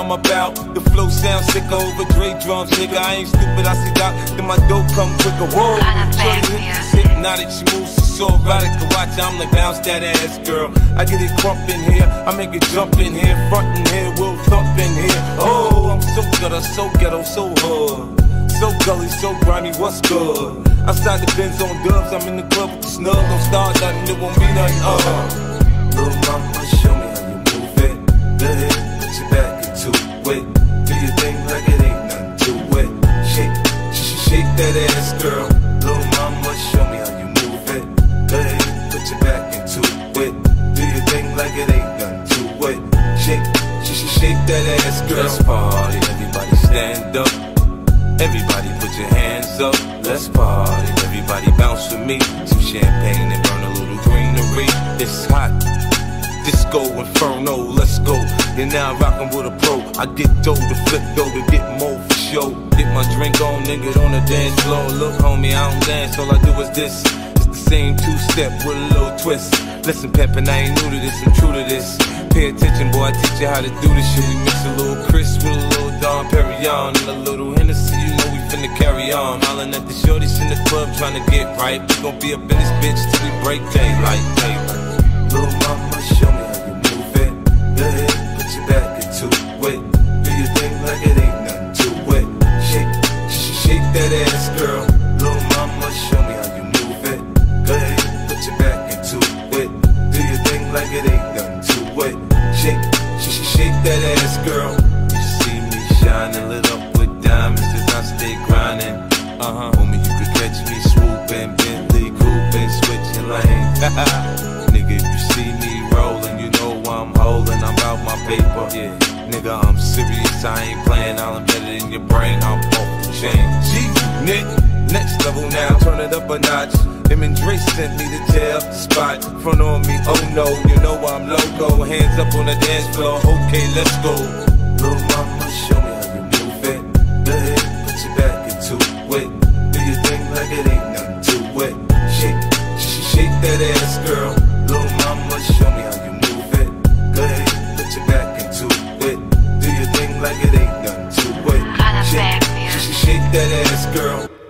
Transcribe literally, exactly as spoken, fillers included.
I'm about. The flow sounds sicker over Dre drums, nigga. I ain't stupid, I see Doc, then my dope come quicker. Whoa, shorty hit this hip, now that she moves, she's so erotic to watch. I'm like, bounce that ass, girl. I get it crump in here, I make it jump in here, front in here, we'll thump in here. Oh, I'm so ghetto, so ghetto, so hood. So gully, so grimy, what's good? Outside the Benz on dubs, I'm in the club with the snug. Don't start nothing, it won't be nothing, uh Little mama, show me how you move it. Go ahead, put your back into it. Do your thing like it ain't nothing to it. Shake, sh- shake that ass, girl. Little mama, show me how you move it. Go ahead, put your back into it. Do your thing like it ain't nothing to it. Shake, sh- shake that ass, girl. Let's party, everybody stand up. Everybody put your hands up, let's party. Everybody bounce with me. Some champagne and burn a little greenery. It's hot, disco inferno, let's go. You're now rockin' with a pro. I get dough to flip dough to get more for show. Get my drink on, nigga, on the dance floor. Look, homie, I don't dance, all I do is this. It's the same two-step with a little twist. Listen, pimpin', I ain't new to this, I'm true to this. Pay attention, boy, I teach you how to do this shit. We mix a little Chris with a little Dom Perignon and a little Hennessy, you know we finna carry on. Hollin' at the shorties in the club tryna get right. We gon' be up in this bitch till we break daylight, daylight. Little mama, show me how you move it. Go ahead, put your back into it. Do your thing like it ain't nothing to it. Shake, sh- shake that ass, girl. Little mama, show me how you move it. Go ahead, put your back into it. Do your thing like it ain't nothing to it. Shake, sh- shake that ass, girl. You see me shining, lit up with diamonds as I stay grinding. Uh-huh, homie, you could catch me swooping, Bentley cooping, switching lanes. Nigga, if you see me rolling, you know I'm holding. I'm out my paper. Yeah, nigga, I'm serious. I ain't playing. I'll embed it in your brain. I'm off the chain. G, Nick, next level now. Turn it up a notch. Him and Dre sent me to tear up the spot. Front on me, oh no, you know I'm loco. Hands up on the dance floor. Okay, let's go. Little mama, show me how you move it. Go ahead, put your back into it. Do your thing like it ain't nothing to it. Shake, sh- shake that ass, girl. Little mama, show me how you move it. Go ahead, put your back into it. Do your thing like it ain't nothing to it. Shake, sh- shake that ass, girl.